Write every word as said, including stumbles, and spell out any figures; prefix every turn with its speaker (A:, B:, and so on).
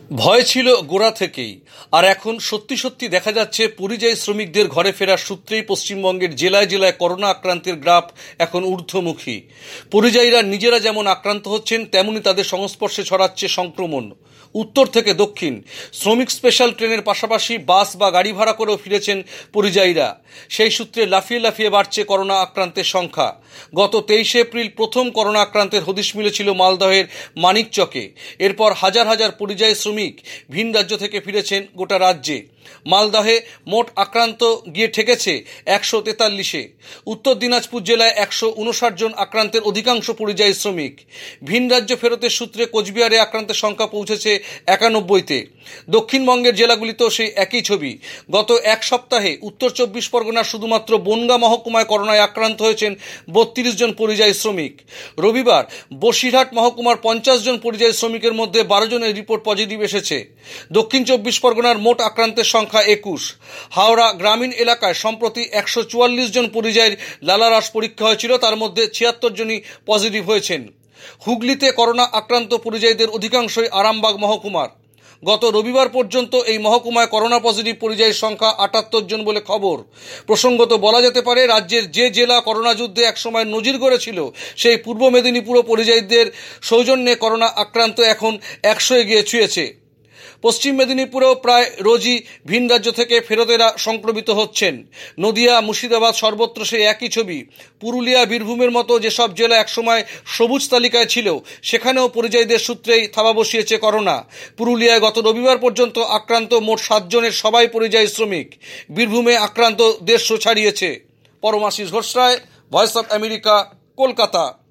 A: ভয় ছিল গোড়া থেকেই, আর এখন সত্যি সত্যি দেখা যাচ্ছে পরিযায়ী শ্রমিকদের ঘরে ফেরার সূত্রেই পশ্চিমবঙ্গের জেলায় জেলায় করোনা আক্রান্তের গ্রাফ এখন ঊর্ধ্বমুখী। পরিযায়ীরা নিজেরা যেমন আক্রান্ত হচ্ছেন, তেমনি তাদের সংস্পর্শে ছড়াচ্ছে সংক্রমণ। উত্তর থেকে দক্ষিণ শ্রমিক স্পেশাল ট্রেনের পাশাপাশি বাস বা গাড়ি ভাড়া করেও ফিরেছেন পরিযায়ীরা। সেই সূত্রে লাফিয়ে লাফিয়ে বাড়ছে করোনা আক্রান্তের সংখ্যা। গত তেইশে এপ্রিল প্রথম করোনা আক্রান্তের হদিশ মিলেছিল মালদহের মানিকচকে। এরপর হাজার হাজার পরিযায়ী শ্রমিক ভিন রাজ্য থেকে ফিরেছেন গোটা রাজ্যে। মালদহে মোট আক্রান্ত গিয়ে ঠেকেছে একশো তেতাল্লিশে। উত্তর দিনাজপুর জেলায় একশো উনষাট জন আক্রান্তের, অধিকাংশ পরিযায়ী শ্রমিক। ভিন রাজ্য ফেরতের সূত্রে কোচবিহারে আক্রান্তের সংখ্যা পৌঁছেছে একানব্বইতে। দক্ষিণবঙ্গের জেলাগুলিতেও সেই একই ছবি। গত এক সপ্তাহে উত্তর চব্বিশ পরগনার শুধুমাত্র বনগাঁ মহকুমায় করোনায় আক্রান্ত হয়েছেন বত্রিশ জন পরিযায়ী শ্রমিক। রবিবার বসিরহাট মহকুমার পঞ্চাশ জন পরিযায়ী শ্রমিকের মধ্যে বারো জনের রিপোর্ট পজিটিভ এসেছে। দক্ষিণ চব্বিশ পরগনার মোট আক্রান্তের সংখ্যা একুশ। হাওড়া গ্রামীণ এলাকায় সম্প্রতি একশো চুয়াল্লিশ জন পরিযায়ীর লালারস পরীক্ষা হয়েছিল, তার মধ্যে ছিয়াত্তর জনই পজিটিভ হয়েছেন। হুগলিতে করোনা আক্রান্ত পরিযায়ীদের অধিকাংশই আরামবাগ মহকুমার। গত রবিবার পর্যন্ত এই মহকুমায় করোনা পজিটিভ পরিযায়ীর সংখ্যা আটাত্তর জন বলে খবর। প্রসঙ্গত বলা যেতে পারে, রাজ্যের যে জেলা করোনা যুদ্ধে একসময় নজির গড়েছিল, সেই পূর্ব মেদিনীপুরও পরিযায়ীদের সৌজন্যে করোনা আক্রান্ত এখন একশোয় গিয়ে ছুঁয়েছে। পশ্চিম মেদিনীপুরেও প্রায় রোজই ভিন রাজ্য থেকে ফেরতেরা সংক্রমিত হচ্ছেন। নদিয়া, মুর্শিদাবাদ সর্বত্র সেই একই ছবি। পুরুলিয়া, বীরভূমের মতো যেসব জেলা একসময় সবুজ তালিকায় ছিল, সেখানেও পরিযায়ীদের সূত্রেই থাবা বসিয়েছে করোনা। পুরুলিয়ায় গত রবিবার পর্যন্ত আক্রান্ত মোট সাতজনের সবাই পরিযায়ী শ্রমিক। বীরভূমে আক্রান্ত দেড়শো ছাড়িয়েছে। Paramashis Ghosh Roy, voice of America, Kolkata.